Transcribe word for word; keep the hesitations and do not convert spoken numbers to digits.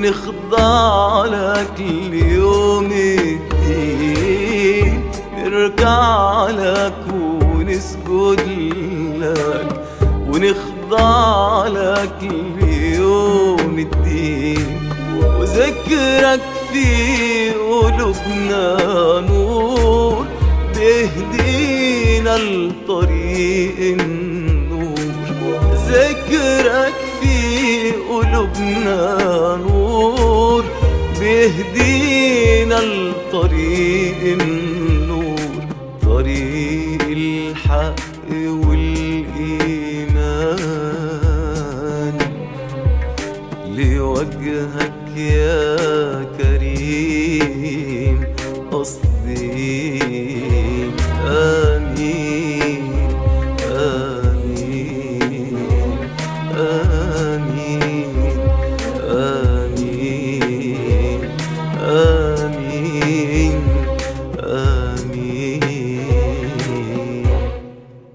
ونخضع لك ليوم الدين، نركع لك ونسجد لك ونخضع لك ليوم الدين. وذكرك في قلوبنا نور، بيهدينا لطريق النور. ذكرك في قلوبنا نور، بيهدينا لطريق النور، طريق الحق والإيمان. لوجهك يا كريم